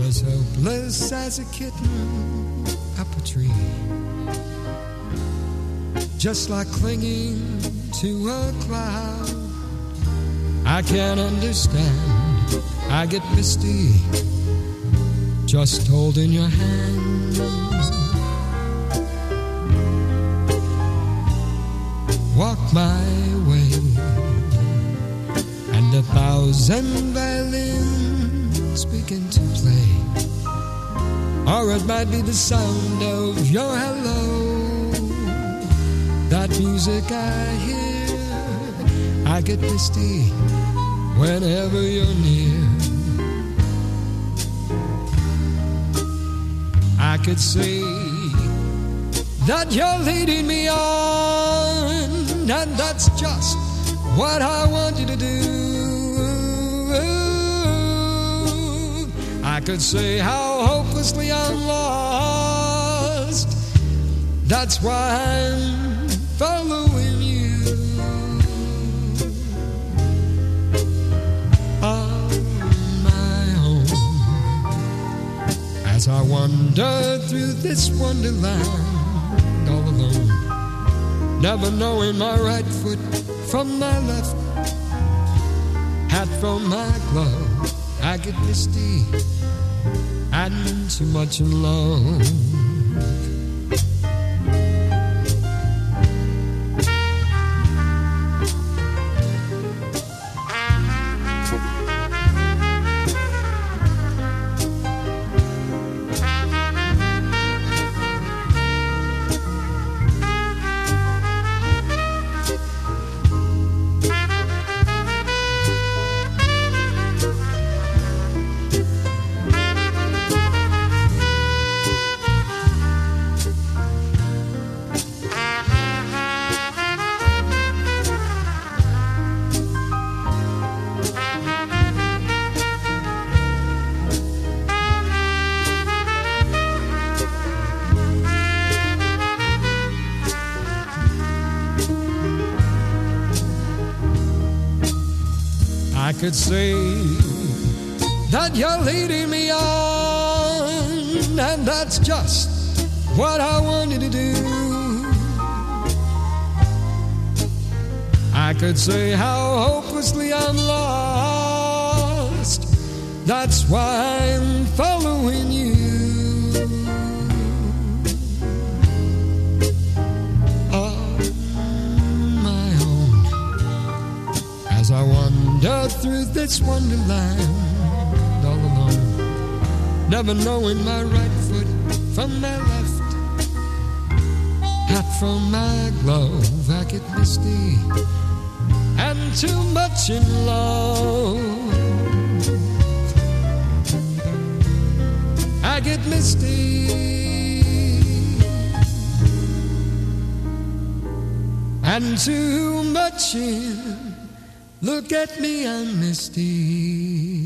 as helpless as a kitten up a tree, just like clinging to a cloud. I can't understand, I get misty just holding your hand. Walk my way, and 1,000 violins begin to play. Or it might be the sound of your hello, that music I hear. I get misty whenever you're near. I could say that you're leading me on, and that's just what I want you to do. I could say how hopelessly I'm lost, that's why I'm following you. On my own, as I wander through this wonderland, all alone, never knowing my right foot from my left, hat from my glove. I get misty and too much in love. I could say that you're leading me on, and that's just what I want you to do. I could say how hopelessly I'm lost, that's why I'm following you. As I wander through this wonderland, all alone, never knowing my right foot from my left, hat from my glove. I get misty and too much in love. I get misty and too much in. Look at me, I'm misty.